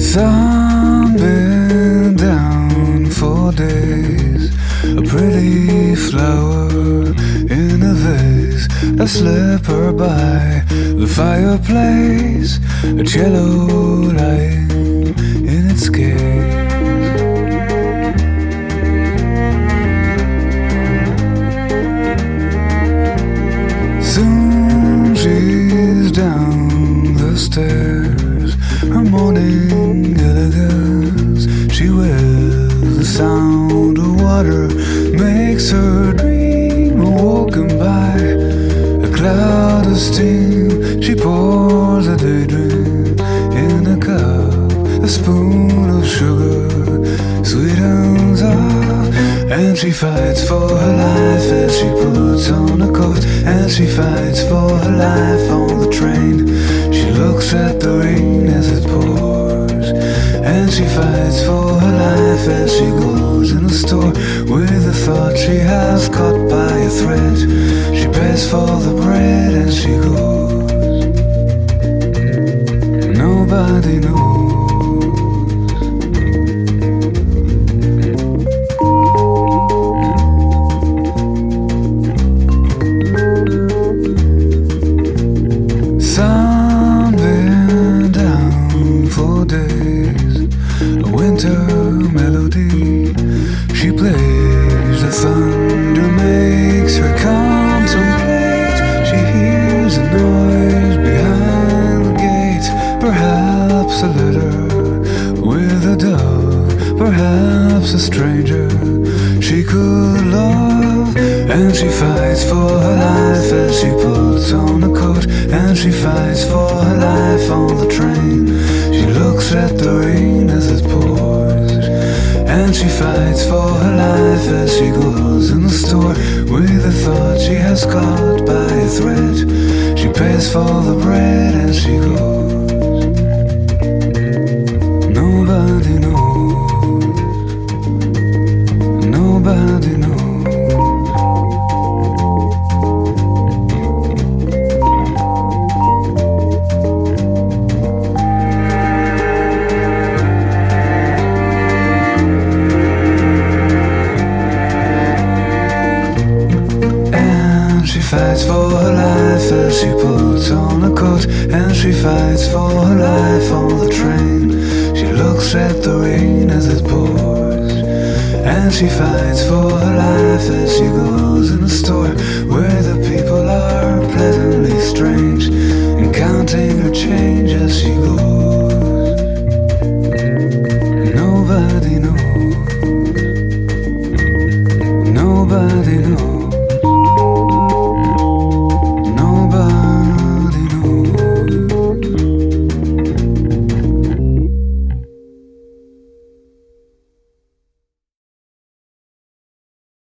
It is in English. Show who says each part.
Speaker 1: Sun been down for days, a pretty flower in a vase, a slipper by the fireplace, a cello lying in its case. Soon she's down the stairs, her morning elegance she wears. The sound of water makes her dream, awoken by a cloud of steam. She pours a daydream in a cup, a spoon of sugar sweetens up, and she fights for her life as she puts on a coat, and she fights for her life on the train. She looks at the rain as it pours, and she fights for her life as she goes in a store with a thought she has caught by a thread. She pays for the bread and she goes. Nobody knows. Sun been down for days, a winter melody she plays. The thunder makes her contemplate. She hears a noise behind the gate, perhaps a letter with a dove, perhaps a stranger she could love. And she fights for her life as she puts on a coat, and she fights for her life on the train. She looks at the rain as it pours, and she fights for her life as she goes in the store with a thought she has caught by a thread. She pays for the bread and she goes. Nobody knows. Nobody knows. She fights for her life as she puts on a coat, and she fights for her life on the train. She looks at the rain as it pours, and she fights for her life as she goes in the store